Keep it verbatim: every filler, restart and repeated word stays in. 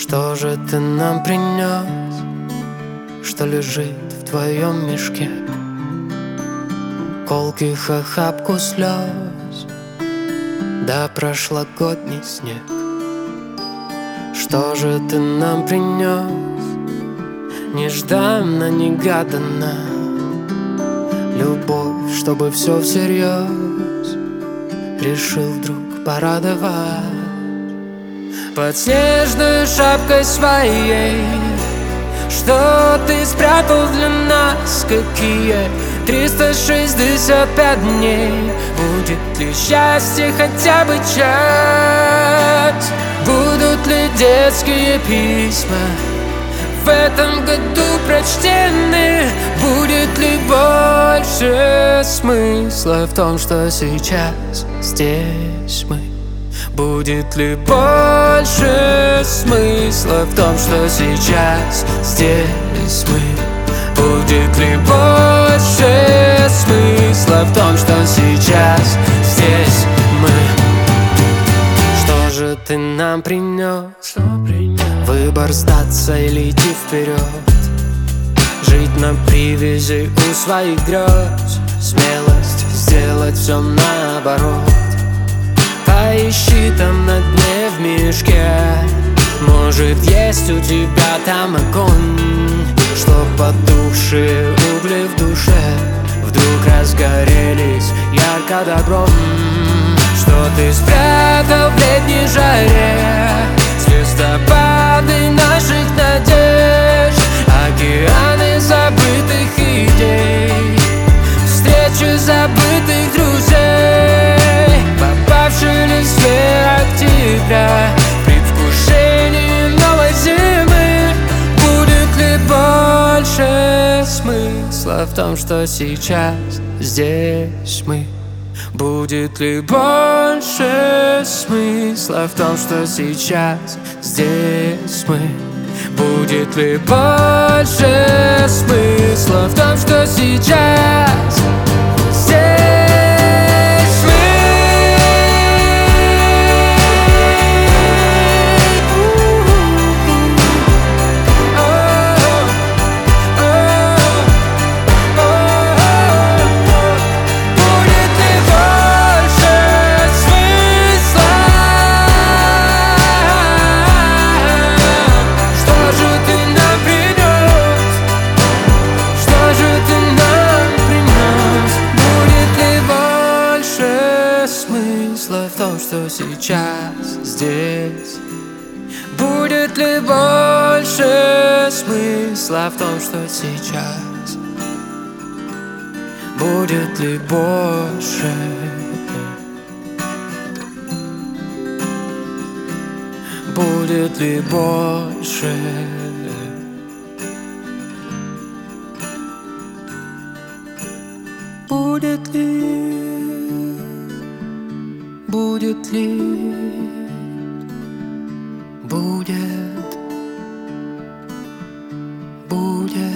Что же ты нам принес, что лежит в твоем мешке? Колких охапку слез, да прошлогодний снег. Что же ты нам принес, нежданно-негаданно? Любовь, чтобы все всерьез решил вдруг порадовать. Под снежной шапкой своей, что ты спрятал для нас? Какие триста шестьдесят пять дней? Будет ли счастье хотя бы часть? Будут ли детские письма в этом году прочтены? Будет ли больше смысла в том, что сейчас здесь мы? Будет ли больше смысла в том, что сейчас здесь мы? Будет ли больше смысла в том, что сейчас здесь мы? Что же ты нам принес? Выбор сдаться или идти вперед, жить на привязи у своих грез, смелость сделать все наоборот. Поищи там на дне в мешке, может есть у тебя там огонь, что потухшие угли в душе вдруг разгорелись ярко добром. Что ты спрятал в летней жаре, звездопады наших надежд, океаны забытых идей, встречи забытых друзей, попавшие в листве октября, предвкушение новой зимы. Будет ли больше смысла в том, что сейчас здесь мы? Будет ли больше смысла в том, что сейчас здесь мы? Будет ли больше смысла в том, что сейчас здесь мы? Смысла в том, что сейчас здесь? Будет ли больше смысла в том, что сейчас? Будет ли больше? Будет ли больше? Будет ли? Будет ли? Будет? Будет?